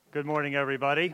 Good morning, everybody.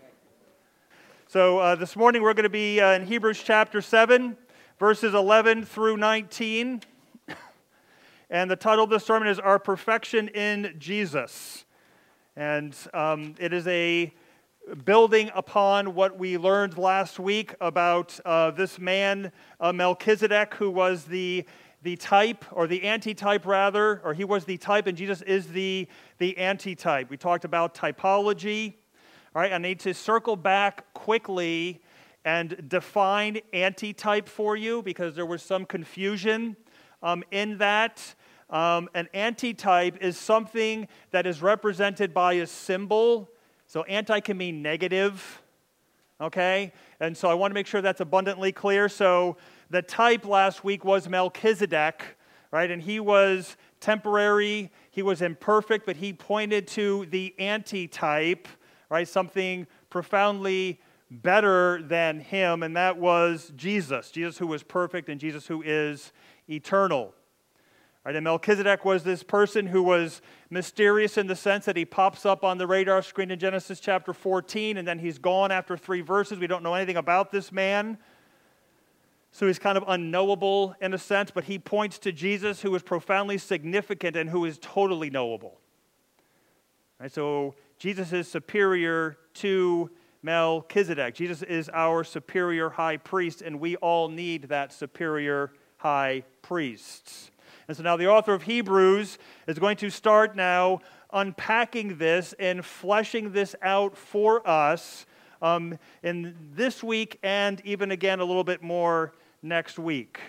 So this morning we're going to be in Hebrews chapter 7, verses 11 through 19. And the title of the sermon is Our Perfection in Jesus. And it is a building upon what we learned last week about this man, Melchizedek, who was the type, or the antitype rather, or he was the type and Jesus is the antitype. We talked about typology. All right, I need to circle back quickly and define antitype for you because there was some confusion in that. An antitype is something that is represented by a symbol. So anti can mean negative, okay? And so I want to make sure that's abundantly clear. So the type last week was Melchizedek, right? And he was temporary, he was imperfect, but he pointed to the antitype, right? Something profoundly better than him, and that was Jesus. Jesus who was perfect and Jesus who is eternal. Right? And Melchizedek was this person who was mysterious in the sense that he pops up on the radar screen in Genesis chapter 14, and then he's gone after 3 verses. We don't know anything about this man. So he's kind of unknowable in a sense, but he points to Jesus who is profoundly significant and who is totally knowable. Right? So Jesus is superior to Melchizedek. Jesus is our superior high priest, and we all need that superior high priest. And so now the author of Hebrews is going to start now unpacking this and fleshing this out for us in this week and even again a little bit more next week.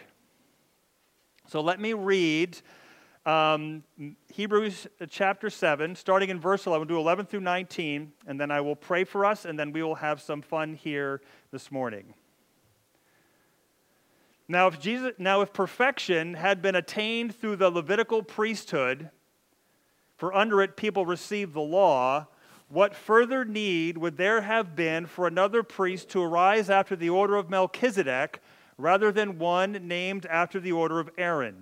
So let me read Hebrews chapter 7, starting in verse 11. We'll do 11 through 19, and then I will pray for us, and then we will have some fun here this morning. Now, if perfection had been attained through the Levitical priesthood, for under it people received the law, what further need would there have been for another priest to arise after the order of Melchizedek, rather than one named after the order of Aaron?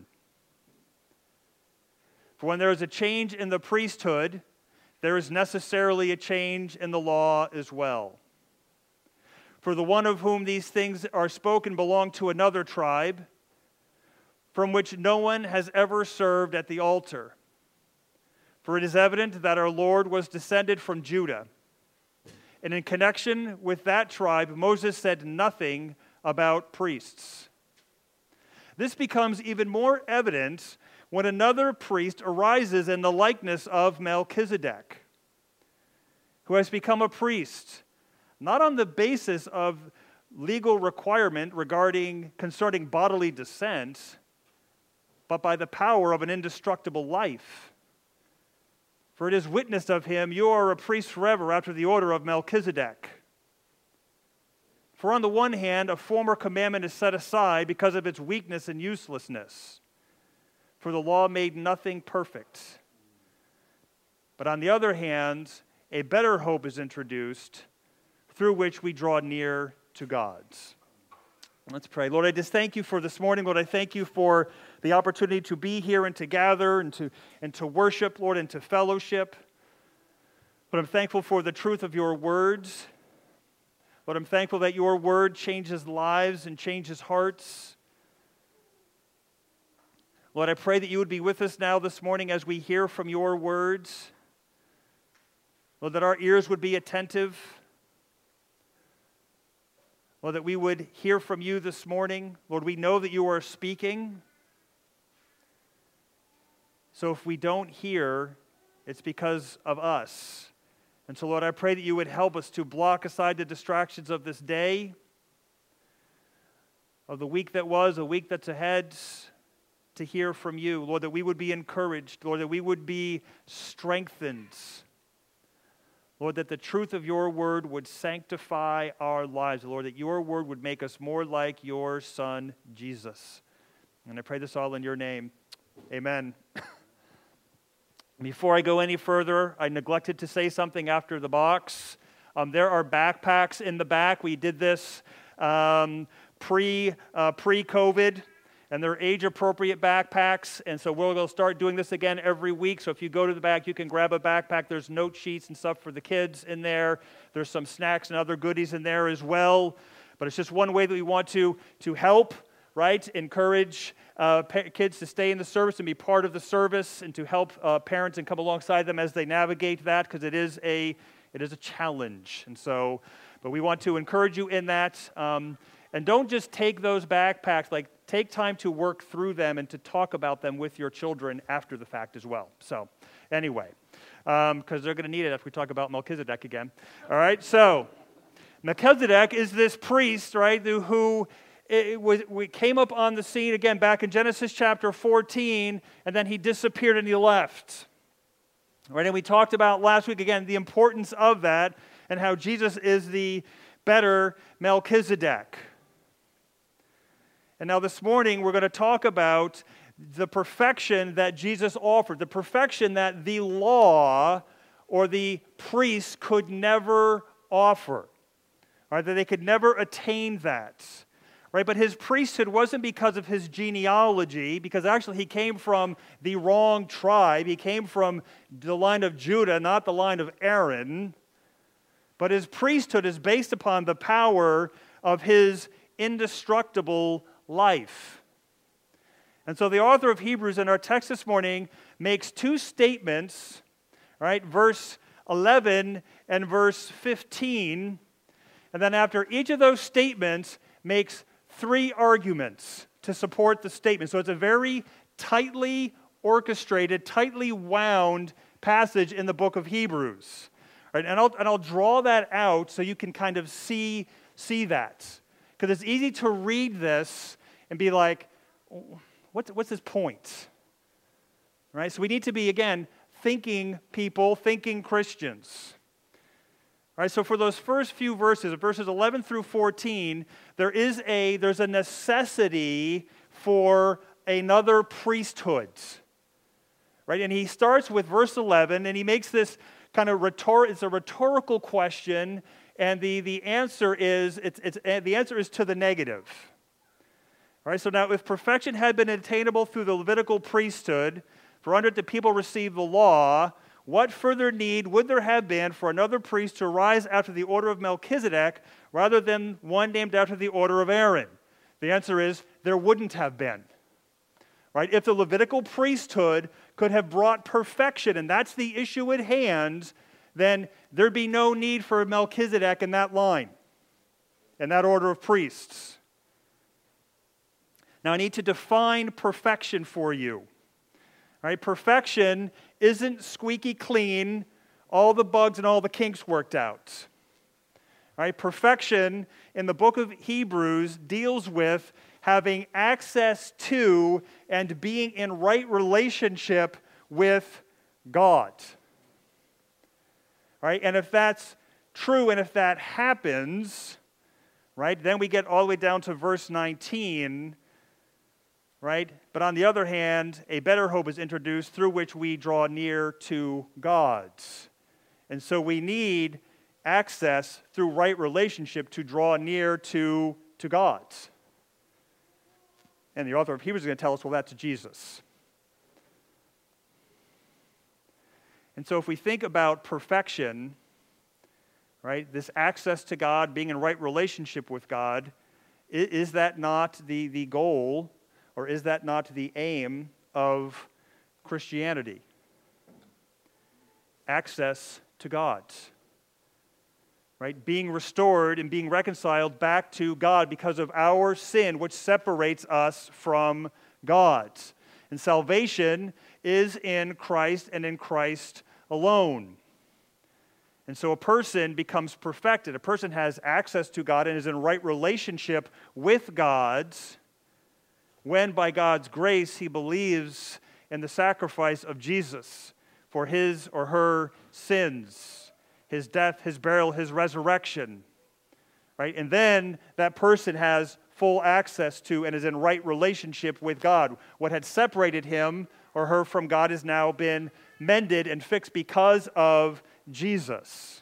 For when there is a change in the priesthood, there is necessarily a change in the law as well. For the one of whom these things are spoken belonged to another tribe, from which no one has ever served at the altar. For it is evident that our Lord was descended from Judah. And in connection with that tribe, Moses said nothing about priests. This becomes even more evident when another priest arises in the likeness of Melchizedek, who has become a priest, not on the basis of legal requirement concerning bodily descent, but by the power of an indestructible life. For it is witnessed of him, you are a priest forever after the order of Melchizedek. For on the one hand, a former commandment is set aside because of its weakness and uselessness. For the law made nothing perfect. But on the other hand, a better hope is introduced, through which we draw near to God. Let's pray. Lord, I just thank you for this morning. Lord, I thank you for the opportunity to be here and to gather and to worship, Lord, and to fellowship. But I'm thankful for the truth of your words. Lord, I'm thankful that your word changes lives and changes hearts. Lord, I pray that you would be with us now this morning as we hear from your words. Lord, that our ears would be attentive. Lord, that we would hear from you this morning. Lord, we know that you are speaking. So if we don't hear, it's because of us. And so, Lord, I pray that you would help us to block aside the distractions of this day, of the week that was, a week that's ahead, to hear from you. Lord, that we would be encouraged. Lord, that we would be strengthened. Lord, that the truth of your word would sanctify our lives. Lord, that your word would make us more like your Son, Jesus. And I pray this all in your name. Amen. Before I go any further, I neglected to say something after the box. There are backpacks in the back. We did this pre-COVID. and they're age-appropriate backpacks, and so we'll start doing this again every week. So if you go to the back, you can grab a backpack. There's note sheets and stuff for the kids in there. There's some snacks and other goodies in there as well. But it's just one way that we want to help, right? Encourage kids to stay in the service and be part of the service, and to help parents and come alongside them as they navigate that, because it is a challenge. And so, but we want to encourage you in that. And don't just take those backpacks, like take time to work through them and to talk about them with your children after the fact as well. So anyway, because they're going to need it after we talk about Melchizedek again. All right, so Melchizedek is this priest, right, who came up on the scene again back in Genesis chapter 14, and then he disappeared and he left. Right, and we talked about last week again the importance of that and how Jesus is the better Melchizedek. And now this morning we're going to talk about the perfection that Jesus offered, the perfection that the law or the priest could never offer, right? That they could never attain that, right? But his priesthood wasn't because of his genealogy, because actually he came from the wrong tribe. He came from the line of Judah, not the line of Aaron. But his priesthood is based upon the power of his indestructible life. And so the author of Hebrews in our text this morning makes two statements, right? Verse 11 and verse 15. And then after each of those statements makes three arguments to support the statement. So it's a very tightly orchestrated, tightly wound passage in the book of Hebrews. Right? And I'll draw that out so you can kind of see that. Because it's easy to read this and be like, what's his point? Right? So we need to be, again, thinking people, thinking Christians. All right, so for those first few verses 11 through 14, there's a necessity for another priesthood. Right? And he starts with verse 11, and he makes this kind of it's a rhetorical question, and the answer is to the negative. All right, so now if perfection had been attainable through the Levitical priesthood, for under it the people received the law, what further need would there have been for another priest to rise after the order of Melchizedek rather than one named after the order of Aaron? The answer is there wouldn't have been. Right? If the Levitical priesthood could have brought perfection, and that's the issue at hand, then there'd be no need for Melchizedek in that line, in that order of priests. Now I need to define perfection for you. All right? Perfection isn't squeaky clean, all the bugs and all the kinks worked out. All right? Perfection in the book of Hebrews deals with having access to and being in right relationship with God. Right? And if that's true and if that happens, right, then we get all the way down to verse 19, right? But on the other hand, a better hope is introduced through which we draw near to God. And so we need access through right relationship to draw near to God. And the author of Hebrews is going to tell us, well, that's Jesus. And so if we think about perfection, right, this access to God, being in right relationship with God, is that not the goal, or is that not the aim of Christianity? Access to God. Right? Being restored and being reconciled back to God because of our sin, which separates us from God. And salvation is in Christ and in Christ alone. And so a person becomes perfected. A person has access to God and is in right relationship with God when, by God's grace, he believes in the sacrifice of Jesus for his or her sins. His death, his burial, his resurrection, right? And then that person has full access to and is in right relationship with God. What had separated him or her from God has now been mended and fixed because of Jesus.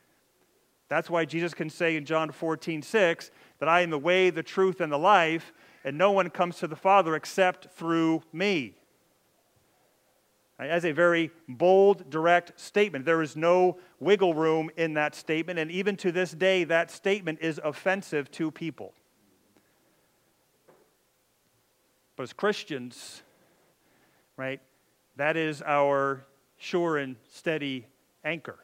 That's why Jesus can say in John 14:6 that I am the way, the truth, and the life, and no one comes to the Father except through me. As a very bold, direct statement. There is no wiggle room in that statement, and even to this day, that statement is offensive to people. But as Christians, right, that is our sure and steady anchor.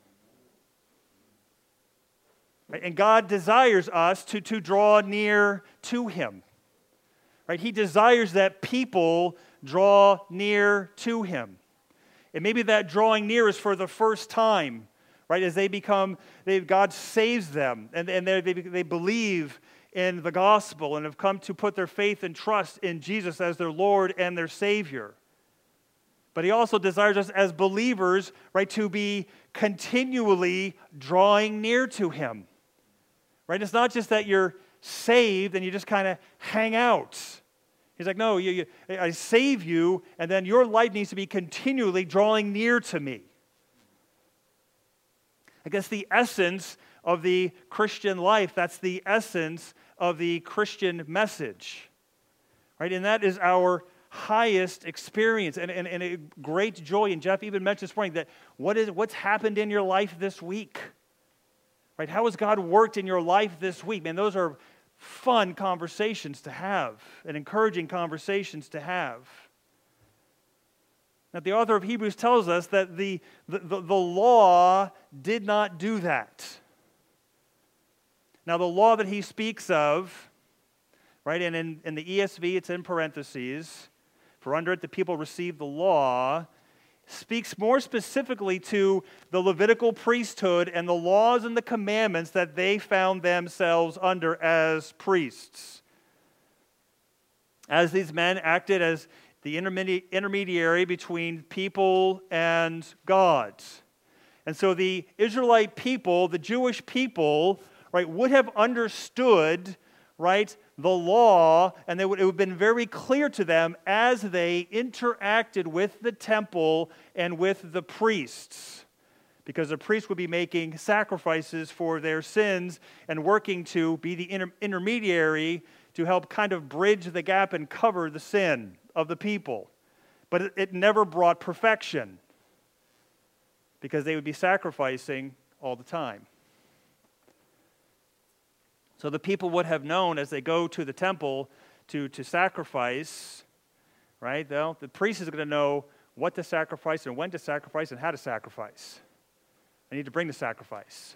Right? And God desires us to draw near to Him. Right? He desires that people draw near to Him. And maybe that drawing near is for the first time, right? As God saves them, and they believe in the gospel and have come to put their faith and trust in Jesus as their Lord and their Savior. But He also desires us as believers, right, to be continually drawing near to Him. Right? It's not just that you're saved and you just kind of hang out. He's like, no, I save you, and then your life needs to be continually drawing near to me. I guess the essence of the Christian life, that's the essence of the Christian message. Right? And that is our highest experience and a great joy. And Jeff even mentioned this morning that what's happened in your life this week? Right? How has God worked in your life this week? Man, those are fun conversations to have and encouraging conversations to have. Now, the author of Hebrews tells us that the law did not do that. Now, the law that he speaks of, right, and in the ESV it's in parentheses, for under it the people received the law, speaks more specifically to the Levitical priesthood and the laws and the commandments that they found themselves under as priests. As these men acted as the intermediary between people and God. And so the Israelite people, the Jewish people, right, would have understood, right, the law, and it would have been very clear to them as they interacted with the temple and with the priests. Because the priests would be making sacrifices for their sins and working to be the intermediary to help kind of bridge the gap and cover the sin of the people. But it never brought perfection because they would be sacrificing all the time. So the people would have known as they go to the temple to sacrifice, right? The priest is going to know what to sacrifice and when to sacrifice and how to sacrifice. I need to bring the sacrifice.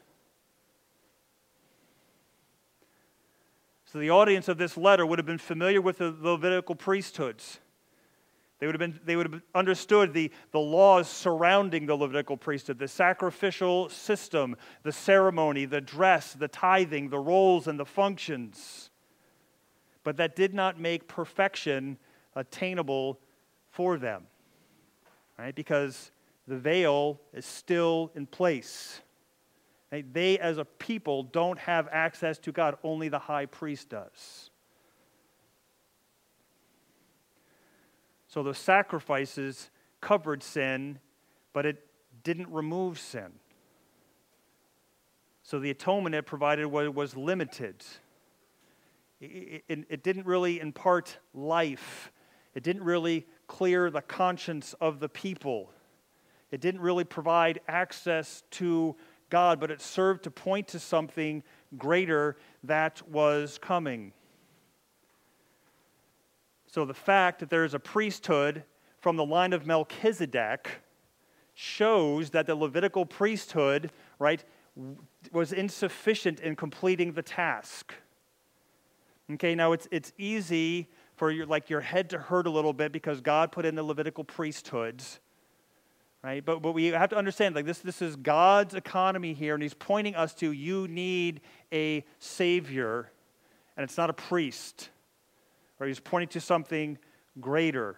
So the audience of this letter would have been familiar with the Levitical priesthoods. They would have understood the laws surrounding the Levitical priesthood, the sacrificial system, the ceremony, the dress, the tithing, the roles, and the functions. But that did not make perfection attainable for them, right? Because the veil is still in place. Right? They, as a people, don't have access to God. Only the high priest does. So the sacrifices covered sin, but it didn't remove sin. So the atonement it provided was limited. It didn't really impart life. It didn't really clear the conscience of the people. It didn't really provide access to God, but it served to point to something greater that was coming. So the fact that there is a priesthood from the line of Melchizedek shows that the Levitical priesthood, right, was insufficient in completing the task. Okay, now it's easy for your head to hurt a little bit because God put in the Levitical priesthoods, right? But we have to understand, this is God's economy here, and He's pointing us to you need a Savior, and it's not a priest. Or He's pointing to something greater.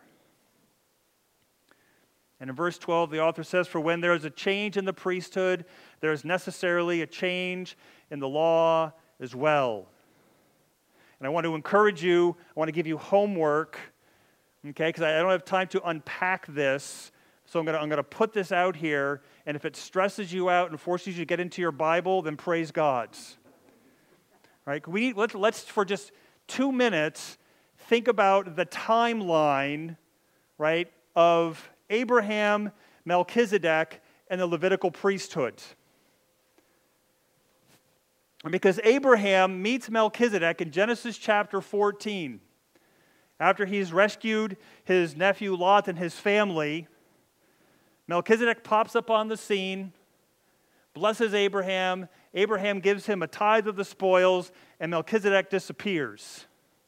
And in verse 12, the author says, "For when there is a change in the priesthood, there is necessarily a change in the law as well." And I want to encourage you, I want to give you homework, okay, because I don't have time to unpack this. So I'm going to put this out here, and if it stresses you out and forces you to get into your Bible, then praise God. All right? Let's for just 2 minutes think about the timeline, right, of Abraham, Melchizedek, and the Levitical priesthood. Because Abraham meets Melchizedek in Genesis chapter 14. After he's rescued his nephew Lot and his family, Melchizedek pops up on the scene, blesses Abraham. Abraham gives him a tithe of the spoils, and Melchizedek disappears.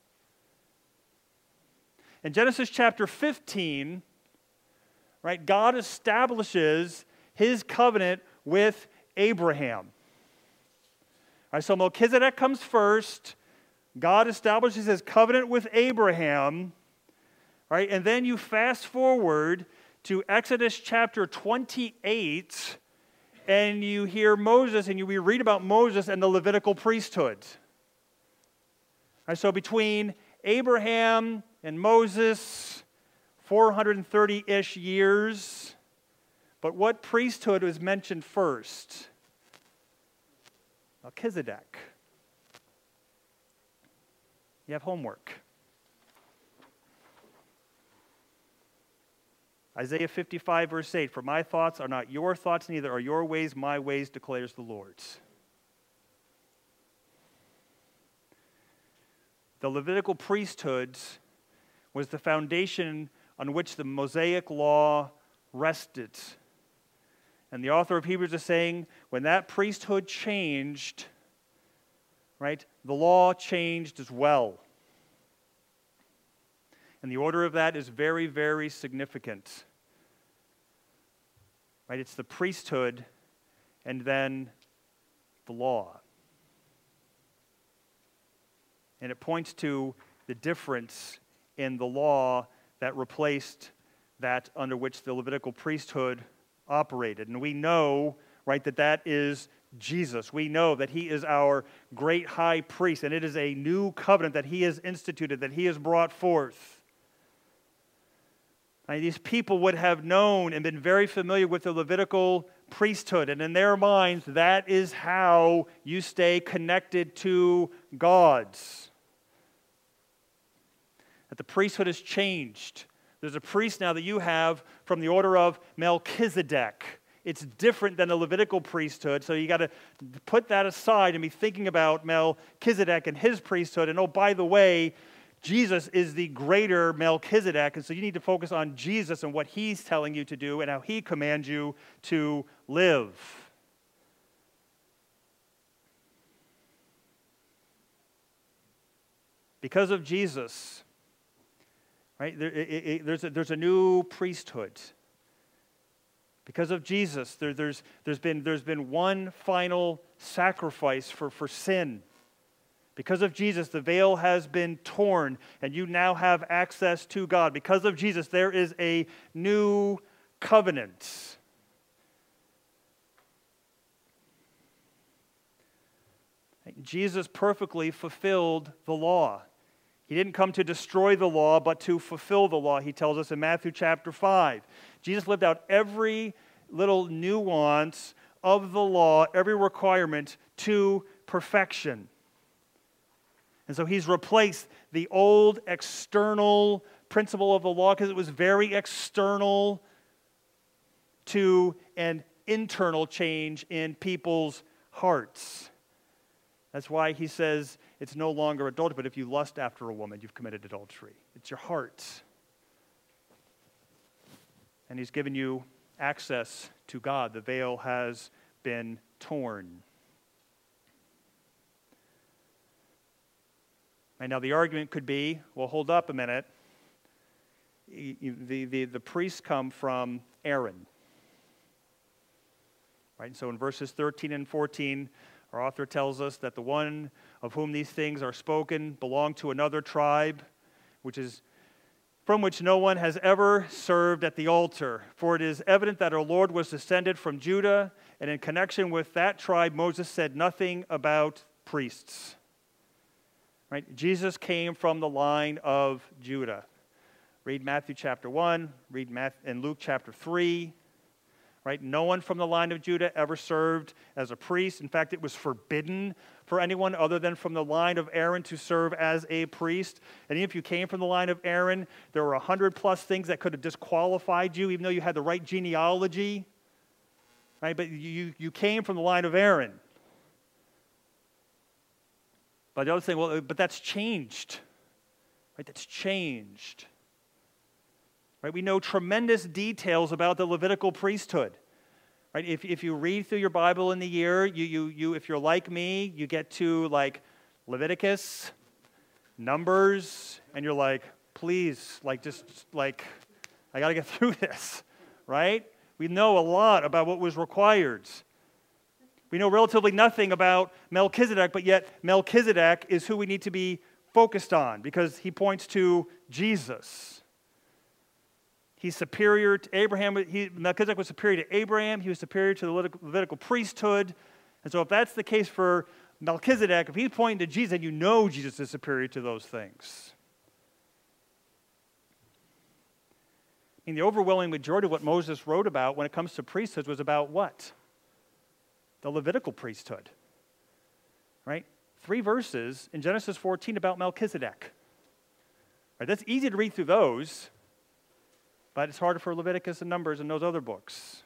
In Genesis chapter 15, right, God establishes his covenant with Abraham. All right, so Melchizedek comes first. God establishes his covenant with Abraham. All right, and then you fast forward to Exodus chapter 28, and you hear Moses, and you read about Moses and the Levitical priesthood. All right, so between Abraham and Moses, 430-ish years. But what priesthood was mentioned first? Melchizedek. You have homework. Isaiah 55, verse 8, "For my thoughts are not your thoughts, neither are your ways my ways, declares the Lord." The Levitical priesthood was the foundation on which the Mosaic law rested. And the author of Hebrews is saying, when that priesthood changed, right, the law changed as well. And the order of that is very, very significant. Right, it's the priesthood and then the law. And it points to the difference in the law that replaced that under which the Levitical priesthood operated. And we know, right, that is Jesus. We know that he is our great high priest, and it is a new covenant that he has instituted, that he has brought forth. Now, these people would have known and been very familiar with the Levitical priesthood, and in their minds, that is how you stay connected to God. That the priesthood has changed. There's a priest now that you have from the order of Melchizedek. It's different than the Levitical priesthood, so you got to put that aside and be thinking about Melchizedek and his priesthood. And oh, by the way, Jesus is the greater Melchizedek, and so you need to focus on Jesus and what he's telling you to do and how he commands you to live. Because of Jesus, right, there's a new priesthood. Because of Jesus, there's been one final sacrifice for sin. Because of Jesus, the veil has been torn, and you now have access to God. Because of Jesus, there is a new covenant. Jesus perfectly fulfilled the law. He didn't come to destroy the law, but to fulfill the law, he tells us in Matthew chapter 5. Jesus lived out every little nuance of the law, every requirement to perfection. And so he's replaced the old external principle of the law because it was very external to an internal change in people's hearts. That's why he says it's no longer adultery, but if you lust after a woman, you've committed adultery. It's your heart. And he's given you access to God. The veil has been torn. And now the argument could be, well, hold up a minute. The priests come from Aaron. Right? And so in verses 13 and 14, our author tells us that the one of whom these things are spoken belonged to another tribe, from which no one has ever served at the altar. For it is evident that our Lord was descended from Judah, and in connection with that tribe, Moses said nothing about priests. Right? Jesus came from the line of Judah. Read Matthew chapter 1, read in Luke chapter 3. right? No one from the line of Judah ever served as a priest. In fact, it was forbidden for anyone other than from the line of Aaron to serve as a priest. And even if you came from the line of Aaron, there were 100+ things that could have disqualified you, even though you had the right genealogy, right? But you came from the line of Aaron. But the other thing, well, but that's changed, right? That's changed. Right? We know tremendous details about the Levitical priesthood. Right? If you read through your Bible in the year, if you're like me, you get to like Leviticus, Numbers, and you're like, please, like just like, I got to get through this, right? We know a lot about what was required. We know relatively nothing about Melchizedek, but yet Melchizedek is who we need to be focused on because he points to Jesus. He's superior to Abraham. Melchizedek was superior to Abraham. He was superior to the Levitical priesthood. And so if that's the case for Melchizedek, if he's pointing to Jesus, then you know Jesus is superior to those things. I mean, the overwhelming majority of what Moses wrote about when it comes to priesthoods was about what? The Levitical priesthood. Right? 3 verses in Genesis 14 about Melchizedek. Right? That's easy to read through those. But it's harder for Leviticus and Numbers and those other books.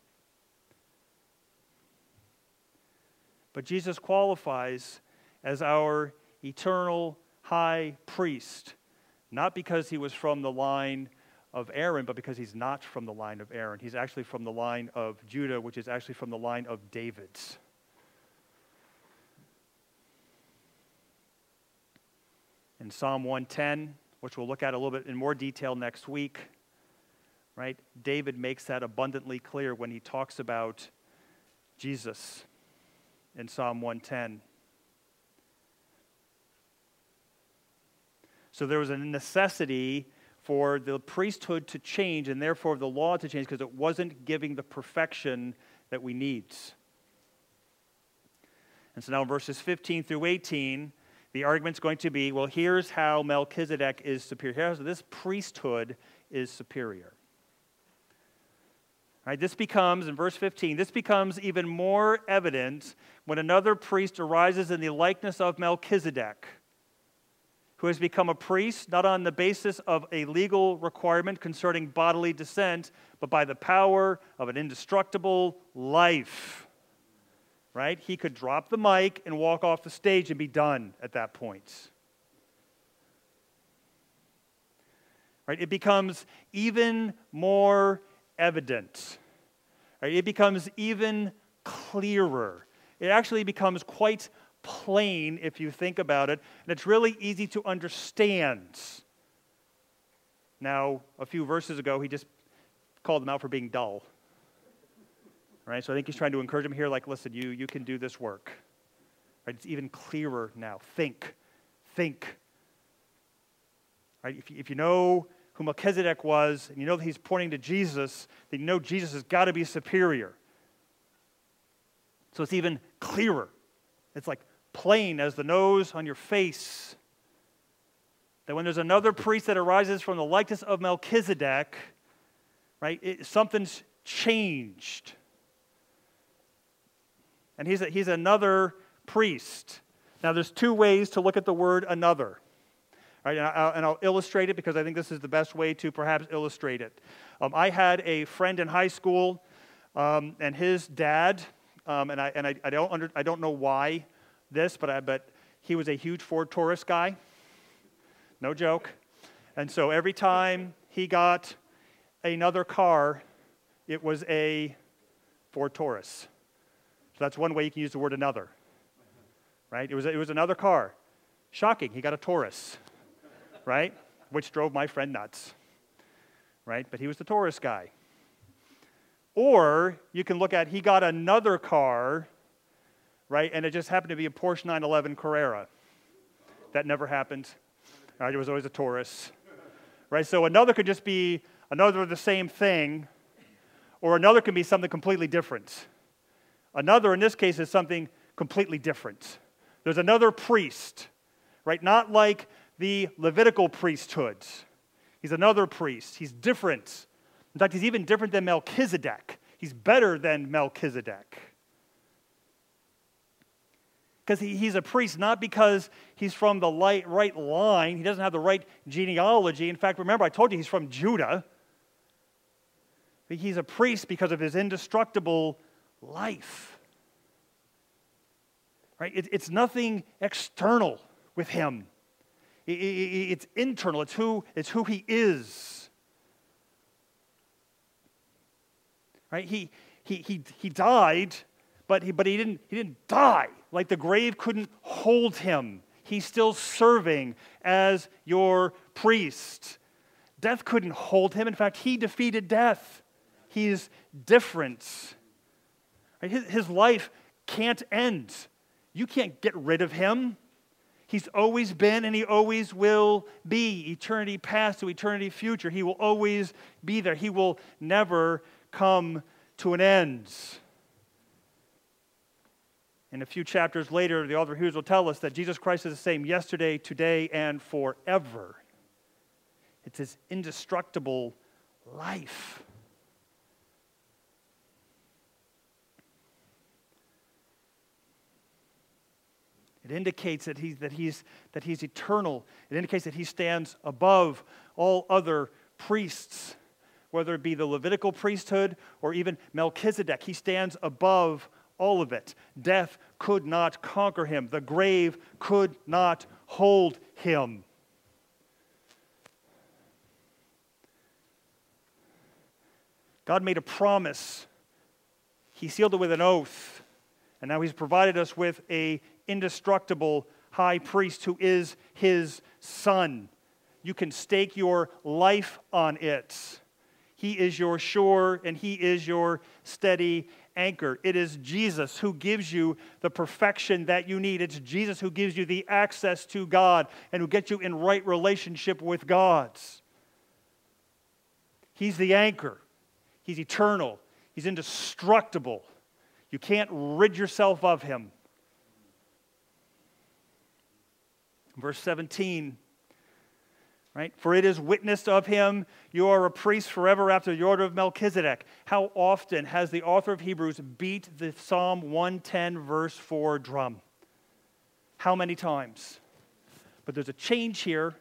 But Jesus qualifies as our eternal high priest, not because he was from the line of Aaron, but because he's not from the line of Aaron. He's actually from the line of Judah, which is actually from the line of David. In Psalm 110, which we'll look at a little bit in more detail next week, right? David makes that abundantly clear when he talks about Jesus in Psalm 110. So there was a necessity for the priesthood to change and therefore the law to change because it wasn't giving the perfection that we need. And so now in verses 15 through 18, the argument's going to be, well, here's how Melchizedek is superior. Here's how this priesthood is superior. Right, this becomes, in verse 15, this becomes even more evident when another priest arises in the likeness of Melchizedek, who has become a priest not on the basis of a legal requirement concerning bodily descent, but by the power of an indestructible life. Right? He could drop the mic and walk off the stage and be done at that point. Right? It becomes even more evident. Right? It becomes even clearer. It actually becomes quite plain if you think about it, and it's really easy to understand. Now, a few verses ago, he just called them out for being dull. Right? So I think he's trying to encourage them here, like, listen, you can do this work. Right? It's even clearer now. Think. Right? If you know who Melchizedek was, and you know that he's pointing to Jesus, then you know Jesus has got to be superior. So it's even clearer. It's like plain as the nose on your face. That when there's another priest that arises from the likeness of Melchizedek, right, something's changed. And he's another priest. Now there's 2 ways to look at the word another. Right, and I'll illustrate it because I think this is the best way to perhaps illustrate it. I had a friend in high school, and his dad, and I don't know why this, but he was a huge Ford Taurus guy, no joke. And so every time he got another car, it was a Ford Taurus. So that's one way you can use the word another. Right? It was another car. Shocking, he got a Taurus. Right? Which drove my friend nuts. Right? But he was the Taurus guy. Or you can look at, he got another car, right? And it just happened to be a Porsche 911 Carrera. That never happened. Right? It was always a Taurus. Right? So another could just be another of the same thing, or another can be something completely different. Another, in this case, is something completely different. There's another priest, right? Not like the Levitical priesthood. He's another priest. He's different. In fact, he's even different than Melchizedek. He's better than Melchizedek. Because he's a priest not because he's from the right line. He doesn't have the right genealogy. In fact, remember, I told you he's from Judah. But he's a priest because of his indestructible life. Right? It's nothing external with him. It's internal. It's who he is. Right? He died, but he didn't die. Like the grave couldn't hold him. He's still serving as your priest. Death couldn't hold him. In fact, he defeated death. He's different. Right? His life can't end. You can't get rid of him. He's always been and he always will be. Eternity past to eternity future. He will always be there. He will never come to an end. And a few chapters later, the author of Hebrews will tell us that Jesus Christ is the same yesterday, today, and forever. It's his indestructible life. It indicates that he's eternal. It indicates that he stands above all other priests, whether it be the Levitical priesthood or even Melchizedek. He stands above all of it. Death could not conquer him. The grave could not hold him. God made a promise. He sealed it with an oath. And now he's provided us with an indestructible high priest who is his son. You can stake your life on it. He is your shore and he is your steady anchor. It is Jesus who gives you the perfection that you need. It's Jesus who gives you the access to God and who gets you in right relationship with God. He's the anchor. He's eternal. He's indestructible. You can't rid yourself of him. Verse 17, right? For it is witnessed of him, you are a priest forever after the order of Melchizedek. How often has the author of Hebrews beat the Psalm 110 verse 4 drum? How many times? But there's a change here.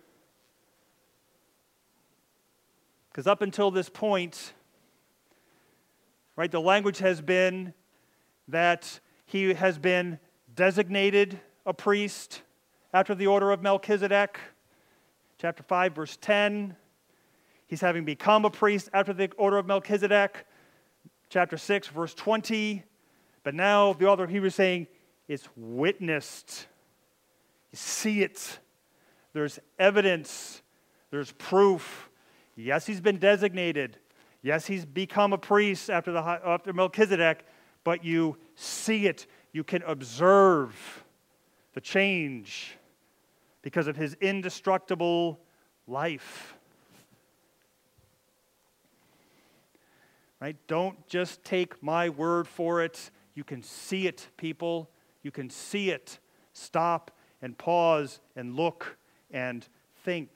Because up until this point, right, the language has been that he has been designated a priest after the order of Melchizedek. Chapter 5, verse 10. He's having become a priest after the order of Melchizedek. Chapter 6, verse 20. But now the author of Hebrews is saying it's witnessed. You see it. There's evidence. There's proof. Yes, he's been designated. Yes, he's become a priest after Melchizedek, but you see it. You can observe the change because of his indestructible life. Right? Don't just take my word for it. You can see it, people. You can see it. Stop and pause and look and think.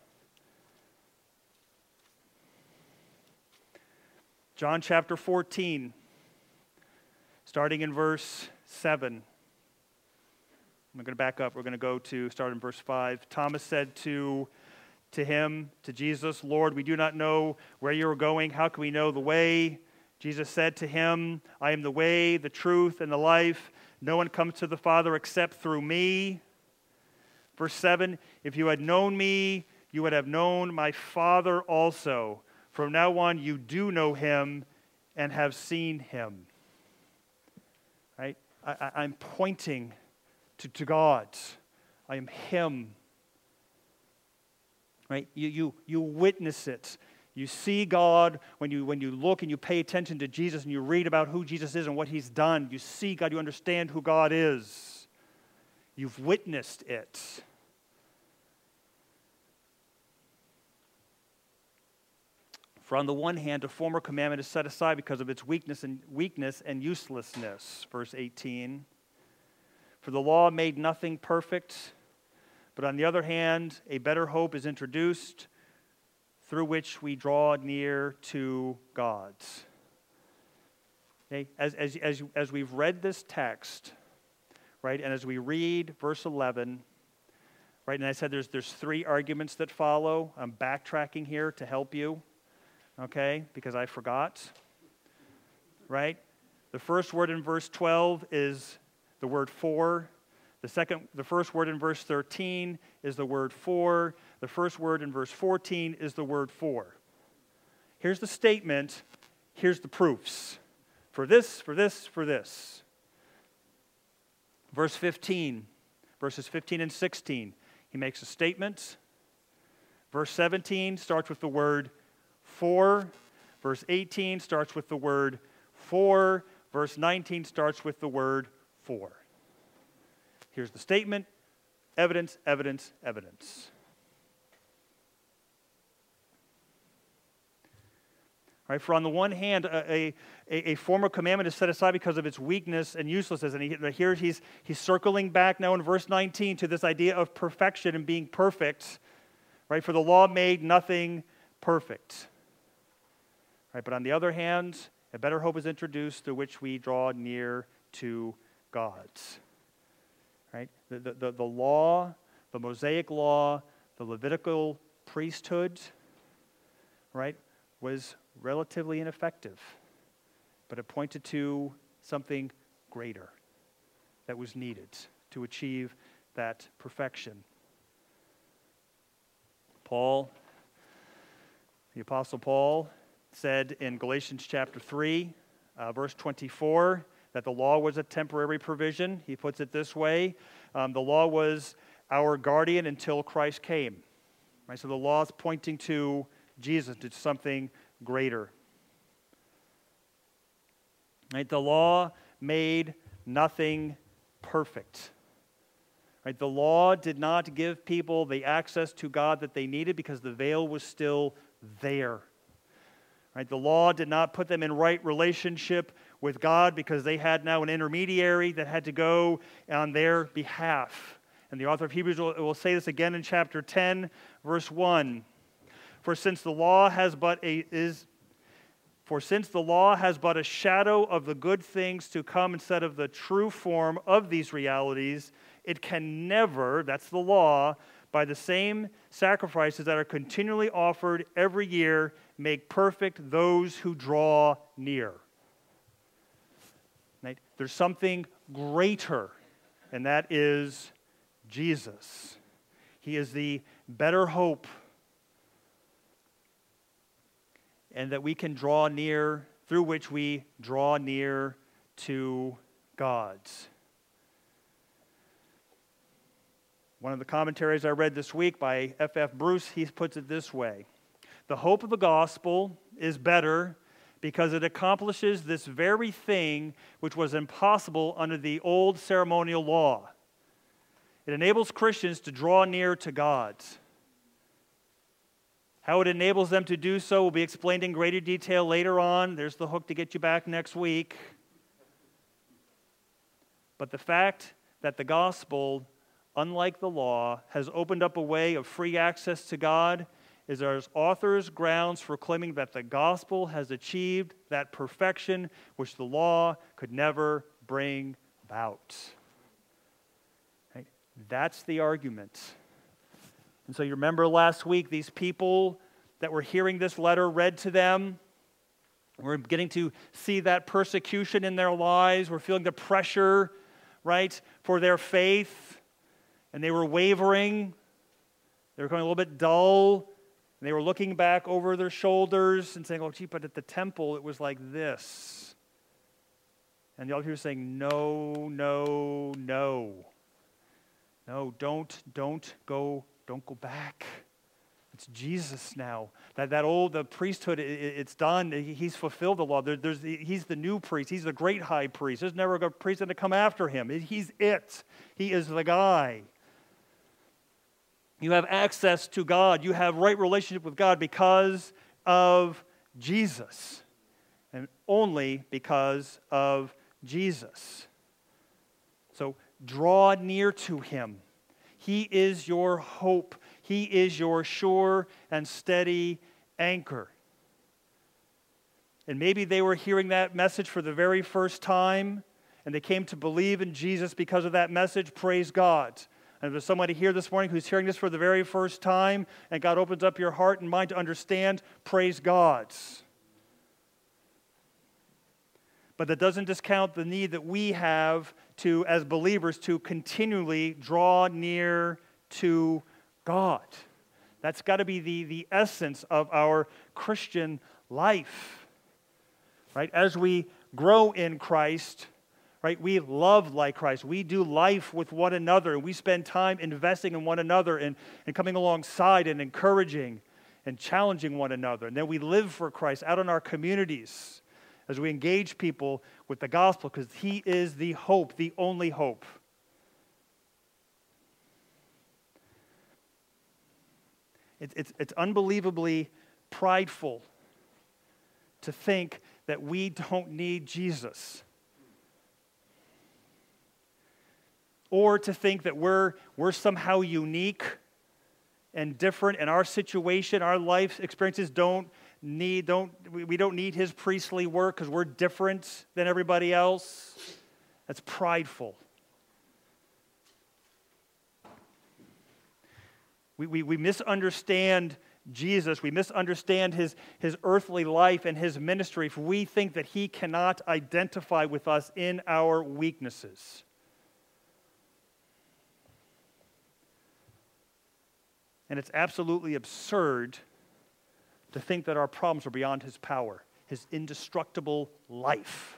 John chapter 14, starting in verse 7. I'm going to back up. We're going to go to start in verse 5. Thomas said to Jesus, Lord, we do not know where you are going. How can we know the way? Jesus said to him, I am the way, the truth, and the life. No one comes to the Father except through me. Verse 7, if you had known me, you would have known my Father also. From now on, you do know him and have seen him. Right? I'm pointing to God. I am him. Right? You witness it. You see God when you look and you pay attention to Jesus and you read about who Jesus is and what he's done. You see God. You understand who God is. You've witnessed it. For on the one hand, a former commandment is set aside because of its weakness and uselessness. Verse 18. For the law made nothing perfect, but on the other hand, a better hope is introduced through which we draw near to God. Okay? As we've read this text, right, and as we read verse 11, right, and I said there's three arguments that follow. I'm backtracking here to help you, okay, because I forgot, right? The first word in verse 12 is the word for. The first word in verse 13 is the word for. The first word in verse 14 is the word for. Here's the statement. Here's the proofs. For this, for this, for this. Verse 15, verses 15 and 16, he makes a statement. Verse 17 starts with the word for. Verse 18 starts with the word for. Verse 19 starts with the word for. Here's the statement. Evidence, evidence, evidence. Right, for on the one hand, a former commandment is set aside because of its weakness and uselessness. And here he's circling back now in verse 19 to this idea of perfection and being perfect. Right, for the law made nothing perfect. Right, but on the other hand, a better hope is introduced through which we draw near to God. Right, the law, the Mosaic law, the Levitical priesthood, right, was relatively ineffective, but it pointed to something greater that was needed to achieve that perfection. Paul, the Apostle Paul, said in Galatians chapter 3, verse 24, that the law was a temporary provision. He puts it this way, the law was our guardian until Christ came. Right? So the law is pointing to Jesus, to something greater. Right? The law made nothing perfect. Right? The law did not give people the access to God that they needed because the veil was still there. Right? The law did not put them in right relationship with God because they had now an intermediary that had to go on their behalf. And the author of Hebrews will say this again in chapter 10, verse 1. For since the law has but a shadow of the good things to come instead of the true form of these realities, it can never, that's the law, by the same sacrifices that are continually offered every year, make perfect those who draw near. Right? There's something greater, and that is Jesus. He is the better hope, and that we can draw near, through which we draw near to God. One of the commentaries I read this week by F.F. Bruce, he puts it this way. The hope of the gospel is better because it accomplishes this very thing which was impossible under the old ceremonial law. It enables Christians to draw near to God. How it enables them to do so will be explained in greater detail later on. There's the hook to get you back next week. But the fact that the gospel, unlike the law, has opened up a way of free access to God is our author's grounds for claiming that the gospel has achieved that perfection which the law could never bring about. Right? That's the argument. And so you remember last week, these people that were hearing this letter read to them, were getting to see that persecution in their lives, were feeling the pressure, right, for their faith, and they were wavering. They were going a little bit dull, and they were looking back over their shoulders and saying, oh, gee, but at the temple it was like this. And the other people were saying, no, no, no. No, don't go back. It's Jesus now. The priesthood, it's done. He's fulfilled the law. He's the new priest. He's the great high priest. There's never a priest going to come after him. He's it. He is the guy. You have access to God. You have right relationship with God because of Jesus. And only because of Jesus. So draw near to him. He is your hope. He is your sure and steady anchor. And maybe they were hearing that message for the very first time, and they came to believe in Jesus because of that message. Praise God. And if there's somebody here this morning who's hearing this for the very first time, and God opens up your heart and mind to understand, praise God. But that doesn't discount the need that we have to, as believers, to continually draw near to God. That's got to be the essence of our Christian life. Right? As we grow in Christ, right, we love like Christ. We do life with one another. We spend time investing in one another and coming alongside and encouraging and challenging one another. And then we live for Christ out in our communities as we engage people with the gospel, because He is the hope, the only hope. It's unbelievably prideful to think that we don't need Jesus. Or to think that we're somehow unique and different, and our situation, our life experiences we don't need His priestly work because we're different than everybody else. That's prideful. We misunderstand Jesus. We misunderstand his earthly life and His ministry if we think that He cannot identify with us in our weaknesses. And it's absolutely absurd to think that our problems are beyond His power, His indestructible life.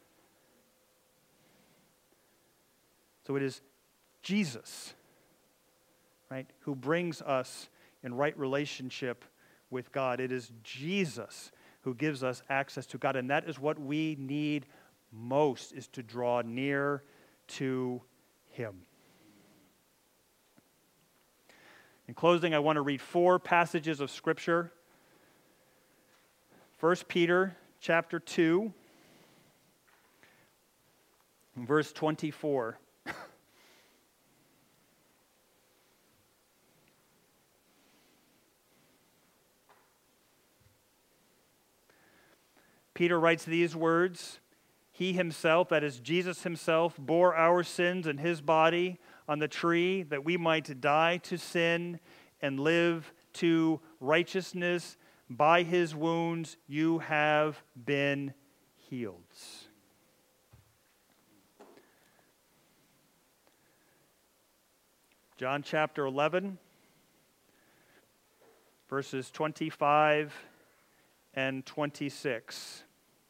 So it is Jesus, right, who brings us in right relationship with God. It is Jesus who gives us access to God, and that is what we need most, is to draw near to Him. In closing, I want to read 4 passages of Scripture. 1 Peter chapter 2, verse 24. Peter writes these words: He Himself, that is Jesus Himself, bore our sins in His body on the tree, that we might die to sin and live to righteousness. By His wounds you have been healed. John chapter 11, verses 25 and 26.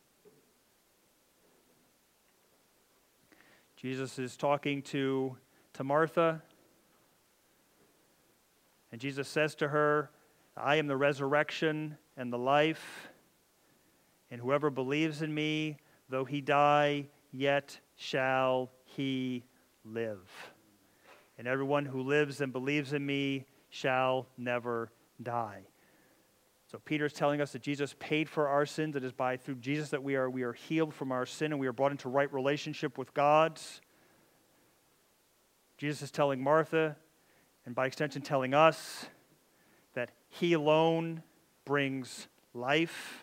Jesus is talking to Martha, and Jesus says to her, I am the resurrection and the life, and whoever believes in me, though he die, yet shall he live. And everyone who lives and believes in me shall never die. So Peter's telling us that Jesus paid for our sins. It is through Jesus that we are healed from our sin and we are brought into right relationship with God. Jesus is telling Martha, and by extension telling us, that He alone brings life.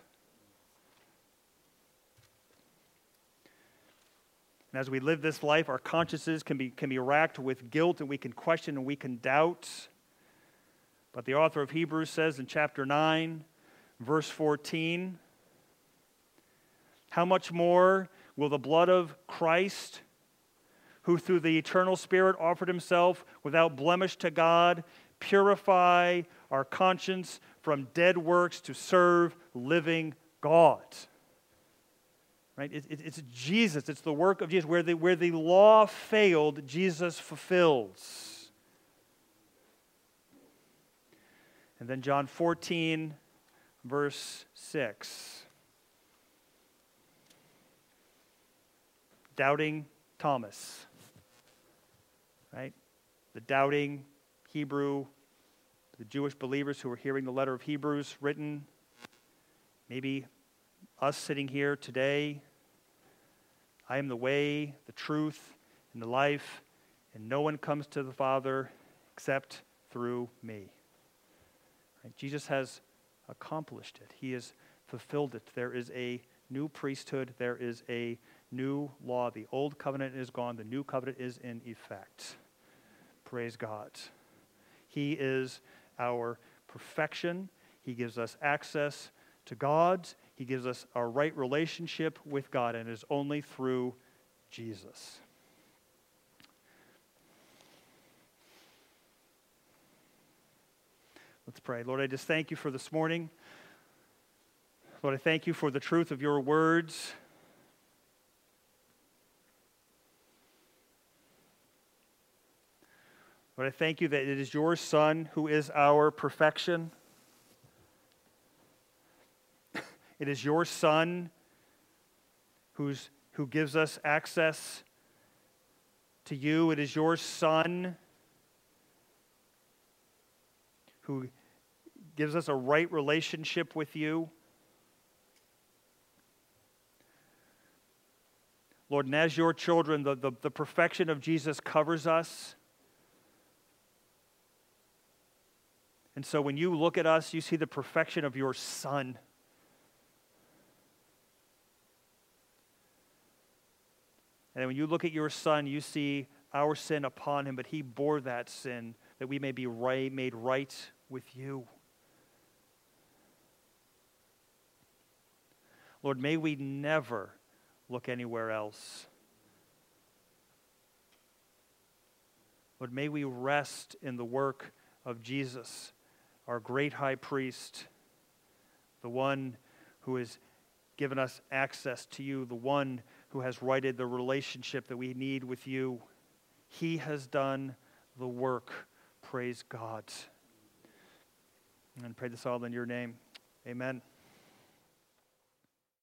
And as we live this life, our consciences can be racked with guilt, and we can question and we can doubt. But the author of Hebrews says in chapter 9, verse 14, how much more will the blood of Christ, who through the eternal Spirit offered Himself without blemish to God, purify our conscience from dead works to serve living God. Right? It's Jesus. It's the work of Jesus. Where the law failed, Jesus fulfills. And then John 14, verse 6. Doubting Thomas. Right? The doubting Hebrew, the Jewish believers who were hearing the letter of Hebrews written. Maybe us sitting here today. I am the way, the truth, and the life, and no one comes to the Father except through me. Right? Jesus has accomplished it. He has fulfilled it. There is a new priesthood. There is a new law. The old covenant is gone. The new covenant is in effect. Praise God. He is our perfection. He gives us access to God. He gives us a right relationship with God, and it is only through Jesus. Let's pray. Lord, I just thank you for this morning. Lord, I thank you for the truth of your words. Lord, I thank you that it is your Son who is our perfection. It is your Son who gives us access to you. It is your Son who gives us a right relationship with you. Lord, and as your children, the perfection of Jesus covers us. And so when you look at us, you see the perfection of your Son. And when you look at your Son, you see our sin upon him, but he bore that sin that we may be made right with you. Lord, may we never look anywhere else. Lord, may we rest in the work of Jesus, our great high priest, the one who has given us access to you, the one who has righted the relationship that we need with you. He has done the work. Praise God. And pray this all in your name. Amen.